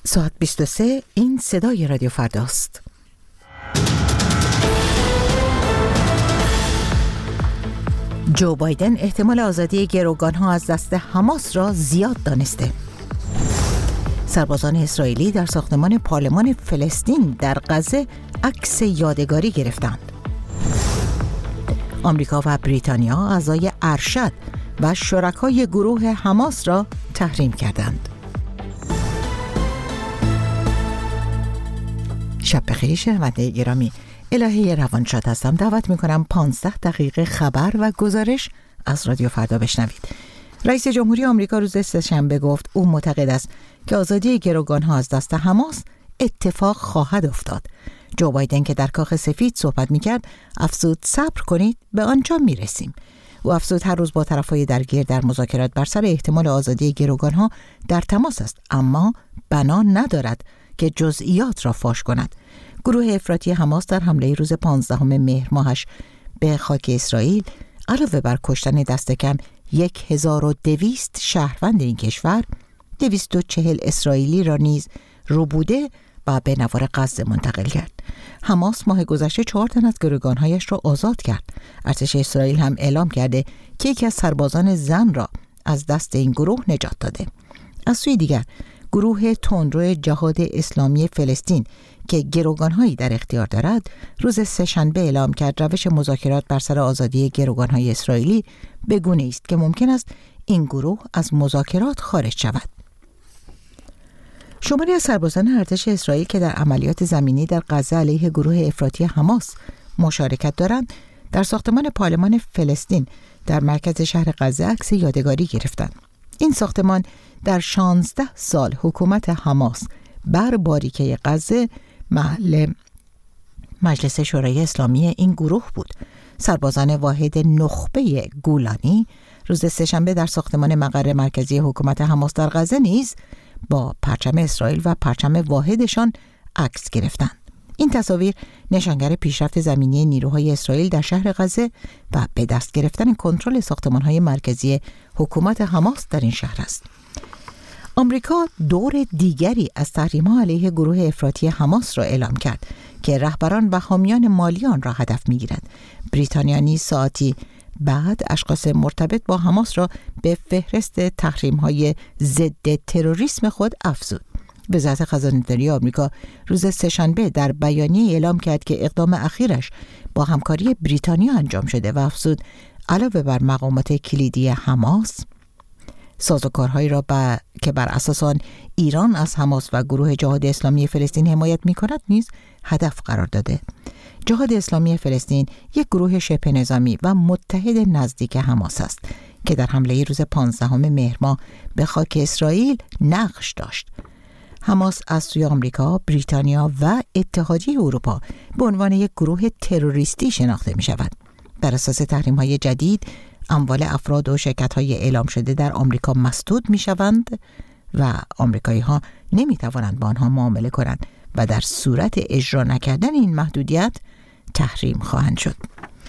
ساعت 23 این صدای رادیو فرداست. جو بایدن احتمال آزادی گروگان‌ها از دست حماس را زیاد دانسته. سربازان اسرائیلی در ساختمان پارلمان فلسطین در غزه عکس یادگاری گرفتند. آمریکا و بریتانیا اعضای ارشد و شرکای گروه حماس را تحریم کردند. شب بخیر شنونده گرامی، الهه روانشاد هستم. دعوت میکنم 15 دقیقه خبر و گزارش از رادیو فردا بشنوید. رئیس جمهوری آمریکا روز سه‌شنبه گفت او معتقد است که آزادی گروگان‌ها از دست حماس اتفاق خواهد افتاد. جو بایدن که در کاخ سفید صحبت میکرد افزود صبر کنید، به آنجا میرسیم. او افزود هر روز با طرفای درگیر در مذاکرات بر سر احتمال آزادی گروگان‌ها در تماس است، اما بنا ندارد که جزئیات را فاش کند. گروه افراطی حماس در حمله روز 15 مهر ماهش به خاک اسرائیل علاوه بر کشتن دست کم 1200 شهروند این کشور، 240 اسرائیلی را نیز ربوده و به نوار غزه منتقل کرد. حماس ماه گذشته 4 تن از گروگان‌هایش را آزاد کرد. ارتش اسرائیل هم اعلام کرده که یکی از سربازان زن را از دست این گروه نجات داده. از سوی دیگر گروه تندرو جهاد اسلامی فلسطین که گروگان‌هایی در اختیار دارد روز سه‌شنبه اعلام کرد روش مذاکرات بر سر آزادی گروگان‌های اسرائیلی به گونه‌ای است که ممکن است این گروه از مذاکرات خارج شود. شماری از سربازان ارتش اسرائیل که در عملیات زمینی در غزه علیه گروه افراطی حماس مشارکت دارند در ساختمان پارلمان فلسطین در مرکز شهر غزه عکس یادگاری گرفتند. این ساختمان در 16 سال حکومت حماس بر باریکه غزه محل مجلس شورای اسلامی این گروه بود. سربازان واحد نخبه گولانی روز سه‌شنبه در ساختمان مقر مرکزی حکومت حماس در غزه نیز با پرچم اسرائیل و پرچم واحدشان عکس گرفتند. این تصاویر نشانگر پیشرفت زمینی نیروهای اسرائیل در شهر غزه و به دست گرفتن کنترل ساختمان‌های مرکزی حکومت حماس در این شهر است. آمریکا دور دیگری از تحریم‌ها علیه گروه افراطی حماس را اعلام کرد که رهبران و حامیان مالی آن را هدف می‌گیرد. بریتانیا نیز ساعتی بعد اشخاص مرتبط با حماس را به فهرست تحریم‌های ضد تروریسم خود افزود. وزارت خزانه‌داری آمریکا روز سه‌شنبه در بیانیه اعلام کرد که اقدام اخیرش با همکاری بریتانیا انجام شده و افزود علاوه بر مقامات کلیدی حماس، سازوکارهایی را که بر اساس آن ایران از حماس و گروه جهاد اسلامی فلسطین حمایت می‌کند نیز هدف قرار داده. جهاد اسلامی فلسطین یک گروه شبه نظامی و متحد نزدیک حماس است که در حمله روز 15 مهر ماه به خاک اسرائیل نقش داشت. حماس از سوی آمریکا، بریتانیا و اتحادیه اروپا به عنوان یک گروه تروریستی شناخته می شود. بر اساس تحریم‌های جدید، اموال افراد و شرکت‌های اعلام شده در آمریکا مسدود می شوند و آمریکایی‌ها نمی توانند با آنها معامله کنند و در صورت اجرا نکردن این محدودیت تحریم خواهند شد.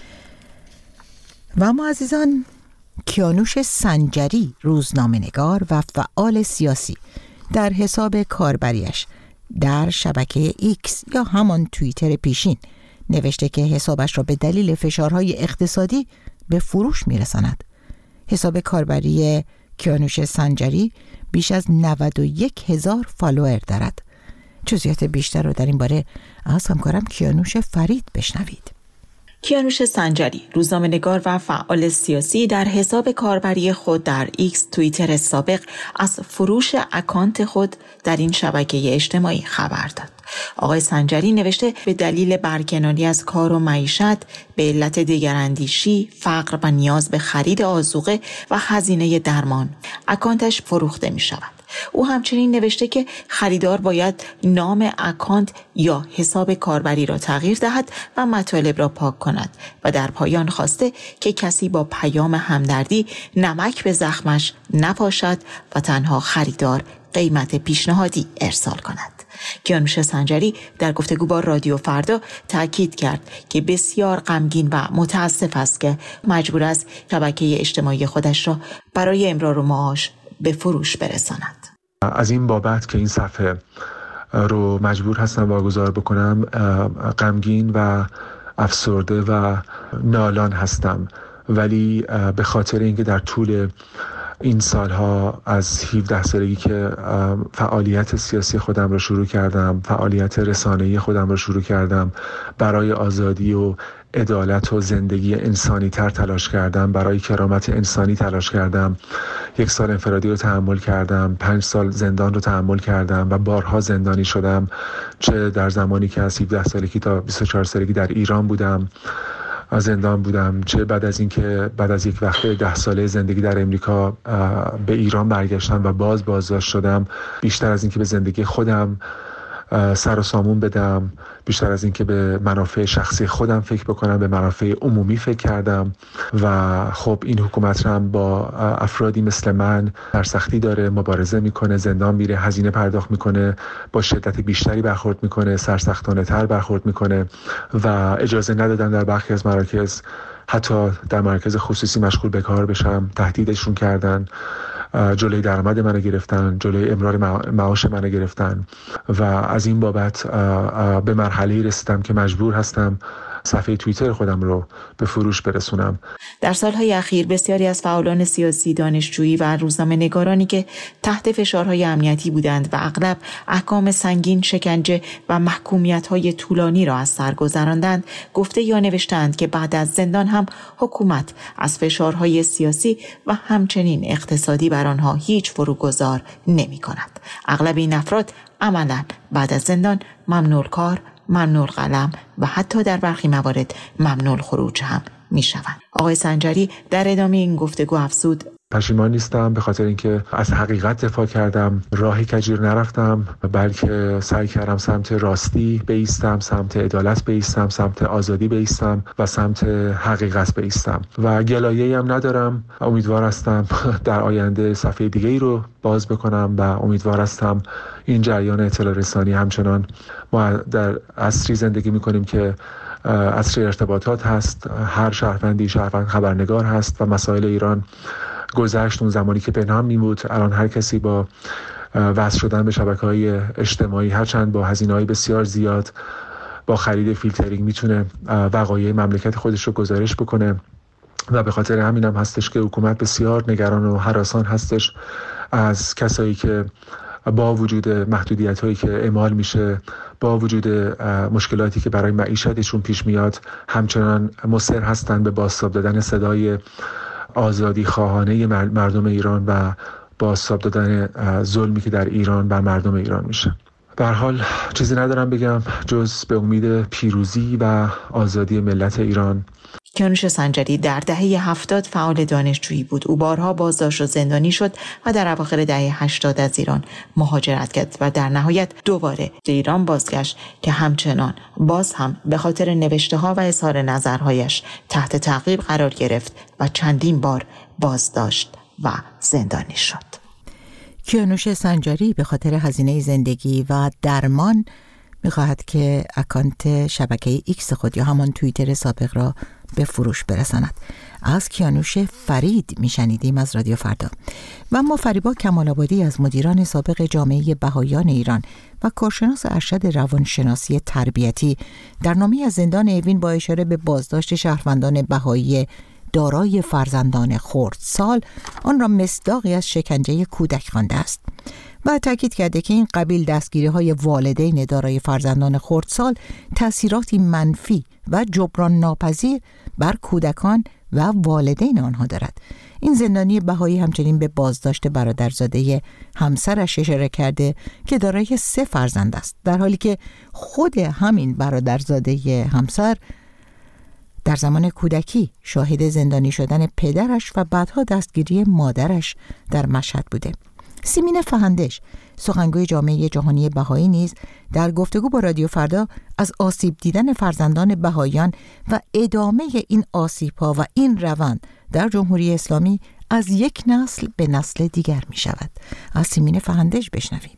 و اما عزیزان، کیانوش سنجری روزنامه‌نگار و فعال سیاسی در حساب کاربریش در شبکه ایکس یا همان توییتر پیشین نوشته که حسابش را به دلیل فشارهای اقتصادی به فروش میرساند. حساب کاربری کیانوش سنجری بیش از 91,000 فالوور دارد. جزئیات بیشتر رو در این باره از همکارم کیانوش فرید بشنوید. کیانوش سنجری روزنامه‌نگار و فعال سیاسی در حساب کاربری خود در ایکس توییتر سابق از فروش اکانت خود در این شبکه اجتماعی خبر داد. آقای سنجری نوشته به دلیل برکناری از کار و معیشت به علت دگراندیشی، فقر و نیاز به خرید آذوقه و هزینه درمان اکانتش فروخته می شود. او همچنین نوشته که خریدار باید نام اکانت یا حساب کاربری را تغییر دهد و مطالب را پاک کند و در پایان خواسته که کسی با پیام همدردی نمک به زخمش نپاشد و تنها خریدار قیمت پیشنهادی ارسال کند. کیانوش سنجری در گفتگو با رادیو فردا تاکید کرد که بسیار غمگین و متاسف است که مجبور است شبکه اجتماعی خودش را برای امرار معاش به فروش برساند. از این بابت که این صفحه رو مجبور هستم واگذار بکنم غمگین و افسرده و نالان هستم، ولی به خاطر اینکه در طول این سالها از 17 سالگی که فعالیت سیاسی خودم رو شروع کردم، فعالیت رسانه‌ای خودم رو شروع کردم، برای آزادی و عدالت و زندگی انسانی تر تلاش کردم، برای کرامت انسانی تلاش کردم. 1 سال انفرادی رو تحمل کردم، 5 سال زندان رو تحمل کردم و بارها زندانی شدم، چه در زمانی که از 17 سالگی تا 24 سالگی در ایران بودم زندان بودم، چه بعد از اینکه بعد از یک وقته 10 ساله زندگی در امریکا به ایران برگشتم و بازداشت شدم. بیشتر از اینکه به زندگی خودم سر و سامون بدم، بیشتر از اینکه به منافع شخصی خودم فکر بکنم، به منافع عمومی فکر کردم. و خب این حکومت هم با افرادی مثل من سرسختی داره، مبارزه میکنه، زندان میره، هزینه پرداخت میکنه، با شدت بیشتری برخورد میکنه، سرسختانه تر برخورد میکنه و اجازه ندادن در برخی از مراکز، حتی در مرکز خصوصی مشغول به کار بشم. تهدیدشون کردن، جلوی درآمد منو گرفتن، جلوی امرار معاش منو گرفتن و از این بابت به مرحله‌ای رسیدم که مجبور هستم صفحه توییتر خودم رو به فروش برسونم. در سالهای اخیر بسیاری از فعالان سیاسی، دانشجویی و روزنامه‌نگارانی که تحت فشارهای امنیتی بودند و اغلب احکام سنگین، شکنجه و محکومیت‌های طولانی را از سر گذراندند، گفته یا نوشتند که بعد از زندان هم حکومت از فشارهای سیاسی و همچنین اقتصادی بر آنها هیچ فروگذار نمی‌کند. اغلب این افراد عملاً بعد از زندان ممنوع کار، ممنوع قلم و حتی در برخی موارد ممنوع خروج هم می شوند. آقای سنجری در ادامه این گفتگو افزود: پشیمان نیستم به خاطر اینکه از حقیقت دفاع کردم، راهی کجیر نرفتم، بلکه سعی کردم سمت راستی بایستم، سمت عدالت بایستم، سمت آزادی بایستم و سمت حقیقت بایستم و گلایه‌ای هم ندارم. امیدوار هستم در آینده صفحه دیگه‌ای رو باز بکنم و امیدوار هستم این جریان اطلاع رسانی همچنان. ما در عصری زندگی می‌کنیم که عصر ارتباطات هست، هر شهروندی شهروند خبرنگار هست و مسائل ایران گذشت اون زمانی که پنهان می‌بود. الان هر کسی با وصل شدن به شبکه‌های اجتماعی، هرچند با هزینه‌های بسیار زیاد، با خرید فیلترینگ میتونه وقایع مملکت خودش رو گزارش بکنه و به خاطر همین هم هستش که حکومت بسیار نگران و هراسان هستش از کسایی که با وجود محدودیت‌هایی که اعمال میشه، با وجود مشکلاتی که برای معیشتشون پیش میاد، همچنان مصر هستن به بازتاب دادن صدای آزادی خواهانه مردم ایران و بازتاب دادن ظلمی که در ایران بر مردم ایران میشه. به هر حال چیزی ندارم بگم جز به امید پیروزی و آزادی ملت ایران. کیانوش سنجری در دهه 70 فعال دانشجویی بود. او بارها بازداشت و زندانی شد و در اواخر دهه 80 از ایران مهاجرت کرد و در نهایت دوباره به ایران بازگشت که همچنان باز هم به خاطر نوشته‌ها و اظهار نظرهایش تحت تعقیب قرار گرفت و چندین بار بازداشت و زندانی شد. کیانوش سنجری به خاطر هزینه زندگی و درمان می‌خواهد که اکانت شبکه ایکس خود یا همان توییتر سابق را به فروش برساند. از کیانوش فرید میشنیدیم از رادیو فردا. و اما فریبا کمال‌آبادی از مدیران سابق جامعه بهائیان ایران و کارشناس ارشد روانشناسی تربیتی در نامه‌ای از زندان اوین با اشاره به بازداشت شهروندان بهایی دارای فرزندان خردسال آن را مصداقی از شکنجه کودک خوانده است و تاکید کرده که این قبیل دستگیری‌های والدین دارای فرزندان خردسال تأثیراتی منفی و جبران ناپذیر بر کودکان و والدین آنها دارد. این زندانی بهایی همچنین به بازداشت برادرزاده همسرش اشاره کرده که دارای 3 فرزند است، در حالی که خود همین برادرزاده همسر در زمان کودکی شاهد زندانی شدن پدرش و بعدها دستگیری مادرش در مشهد بوده. سیمین فهندش، سخنگوی جامعه جهانی بهایی نیز در گفتگو با رادیو فردا از آسیب دیدن فرزندان بهاییان و ادامه این آسیب‌ها و این روند در جمهوری اسلامی از یک نسل به نسل دیگر می شود. از سیمین فهندش بشنویم.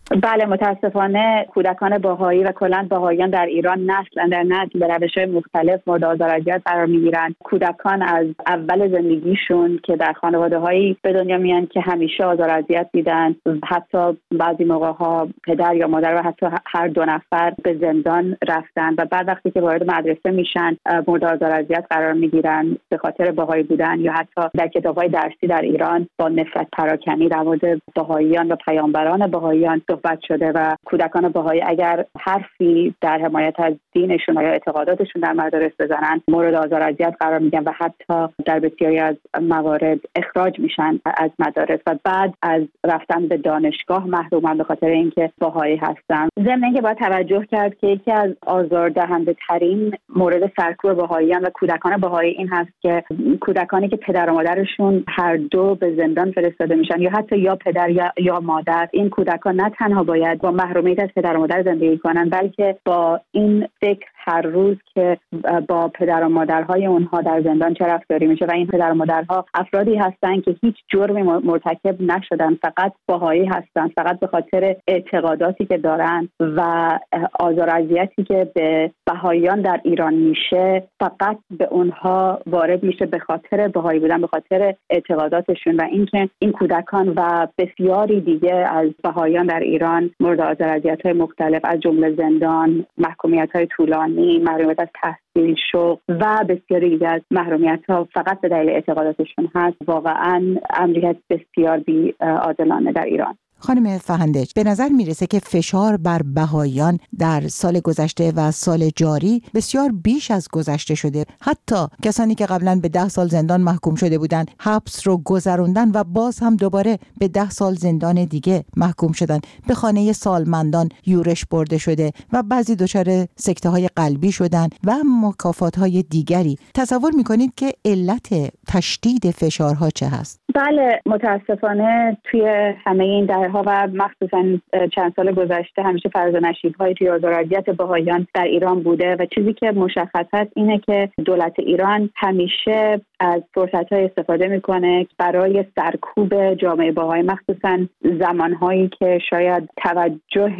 بله، متاسفانه کودکان بهایی و کلاً بهاییان در ایران نسل در نسل به روش‌های مختلف مورد آزار و اذیت قرار می‌گیرند. کودکان از اول زندگیشون که در خانواده‌هایی به دنیا میان که همیشه آزار و اذیت دیدن، حتی بعضی موقع‌ها پدر یا مادر و حتی هر دو نفر به زندان رفتن و بعد وقتی که وارد مدرسه میشن مورد آزار و اذیت قرار می‌گیرن به خاطر بهایی بودن، یا حتی در کتاب‌های درسی در ایران با نفرت پراکنی در مورد بهاییان و پیامبران بهاییان صحبت شده و کودکان بهایی اگر حرفی در حمایت از دینشون یا اعتقاداتشون در مدارس بزنن مورد آزار و اذیت قرار میگیرن و حتی در بسیاری از موارد اخراج میشن از مدارس و بعد از رفتن به دانشگاه محرومن به خاطر اینکه بهایی هستن. ضمن اینکه باید توجه کرد که یکی از آزاردهنده ترین مورد سرکوب بهاییان و کودکان بهایی این هست که کودکانی که پدر و مادرشون هر دو به زندان فرستاده میشن یا حتی یا پدر یا مادر، این کودکان نه تنها باید با محرومیت از پدر و مادر زندگی کنن بلکه با این فکر هر روز که با پدر و مادرهای اونها در زندان چه رفتاری میشه و این پدر و مادرها افرادی هستن که هیچ جرمی مرتکب نشدن، فقط بهایی هستن، فقط به خاطر اعتقاداتی که دارن و آزار و اذیتی که به بهاییان در ایران میشه فقط به اونها وارد میشه به خاطر بهایی بودن، به خاطر اعتقاداتشون و اینکه این کودکان و بسیاری دیگه از بهاییان در ایران مورد آزار و اذیت‌های مختلف از جمله زندان، محکومیت‌های طولانی، محرومیت از تحصیل، شغل و بسیاری دیگه از محرومیت‌ها فقط به دلیل اعتقاداتشون هست. واقعاً امری بسیار بی‌عادلانه در ایران. خانم فهندج، به نظر میرسه که فشار بر بهاییان در سال گذشته و سال جاری بسیار بیش از گذشته شده. حتی کسانی که قبلا به 10 سال زندان محکوم شده بودن حبس رو گذروندن و باز هم دوباره به 10 سال زندان دیگه محکوم شدن. به خانه سالمندان یورش برده شده و بعضی دچار سکته‌های قلبی شدن و مکافات‌های دیگری. تصور میکنید که علت تشدید فشارها چه هست؟ بله، متاسفانه توی همه این دهه‌ها و مخصوصاً چند سال گذشته همیشه فراز و نشیب‌های توی آزار و اذیت بهاییان در ایران بوده و چیزی که مشخص هست اینه که دولت ایران همیشه از فرصت‌های استفاده می‌کنه برای سرکوب جامعه بهایی، مخصوصاً زمان‌هایی که شاید توجه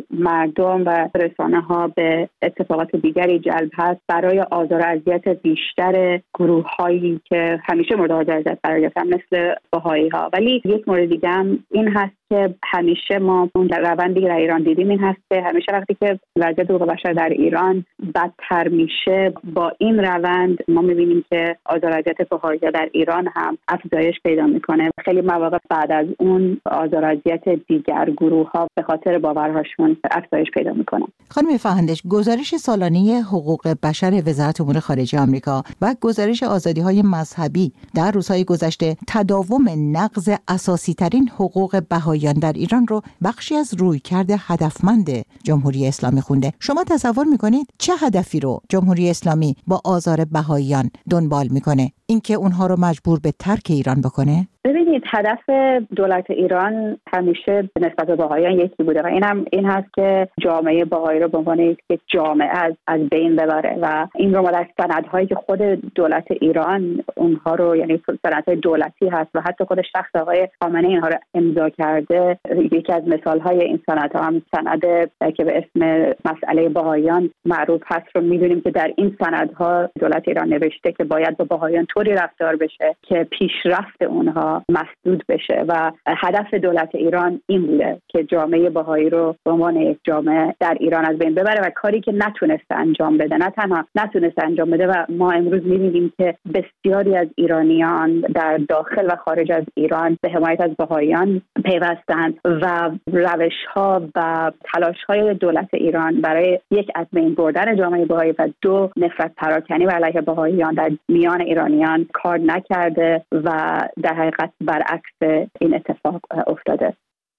مردم و رسانه‌ها به اتفاقات دیگری جلب هست، برای آزار و اذیت بیشتر گروه‌هایی که همیشه مورد آزار و اذیت قرار گرفتن مثل بهایی‌ها. ولی یک مورد دیگه هم این هست که همیشه ما اون روندی در ایران دیدیم این هست که همیشه وقتی که وضعیت حقوق بشر در ایران بدتر میشه، با این روند ما می‌بینیم که آزار و اذیت بهایی‌ها در ایران هم افزایش پیدا میکنه. خیلی مواقع بعد از اون آزار و اذیت دیگر گروه‌ها به خاطر باورهاشون افزایش پیدا میکنه. خانم فهندج، گزارش سالانه حقوق بشر وزارت امور خارجه آمریکا و گزارش آزادی‌های مذهبی در روزهای گذشته تداوم نقض اساسی‌ترین حقوق بهاییان در ایران رو بخشی از رویکرد هدفمند جمهوری اسلامی خونده. شما تصور میکنید چه هدفی رو جمهوری اسلامی با آزار بهاییان دنبال میکنه؟ اینکه اونها رو مجبور به ترک ایران بکنه؟ ببینید، هدف دولت ایران همیشه نسبت به بهاییان یکی بوده و این هست که جامعه بهایی رو به عنوان یک جامعه از بین ببره و این رو ما در سندهایی که خود دولت ایران اونها رو، یعنی سندهای دولتی هست و حتی خود شخص آقای خامنه‌ای اینها رو امضا کرده. یکی از مثالهای این سندها هم سند که به اسم مسئله بهاییان معروف هست رو می‌دونیم که در این سندها دولت ایران نوشته که باید با بهاییان طوری رفتار بشه که پیشرفت اونها مسدود بشه و هدف دولت ایران این بوده که جامعه بهایی رو به عنوان یک جامعه در ایران از بین ببره و کاری که نتونسته انجام بده، نه تنها نتونسته انجام بده و ما امروز می‌بینیم که بسیاری از ایرانیان در داخل و خارج از ایران به حمایت از بهاییان پیوستند و روش‌ها و تلاش‌های دولت ایران برای یک از بین بردن جامعه بهایی و دو نفرت پراکنی بر علیه بهاییان در میان ایرانیان کار نکرده و در حقیقت برعکس این اتفاق افتاده.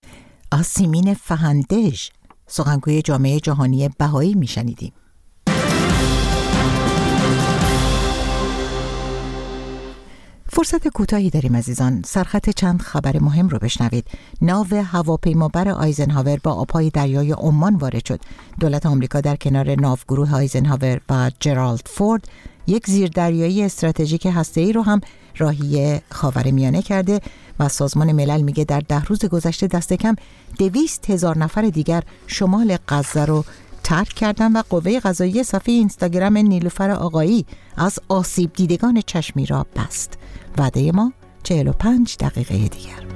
آسیمین فهندج، سخنگوی جامعه جهانی بهایی میشنیدیم. فرصت کوتاهی داریم عزیزان. سرخط چند خبر مهم رو بشنوید. ناو هواپیمابر آیزنهاور با آبهای دریای عمان وارد شد. دولت آمریکا در کنار ناوگروه آیزنهاور و جرالد فورد یک زیردریایی استراتژیک هسته‌ای رو هم راهی خاورمیانه کرده و سازمان ملل میگه در 10 روز گذشته دست کم 200,000 نفر دیگر شمال غزه رو ترک کردن و قوه قضاییه صفحه اینستاگرام نیلوفر آقایی از آسیب دیدگان چشمی را بست. وعده ما 45 دقیقه دیگر.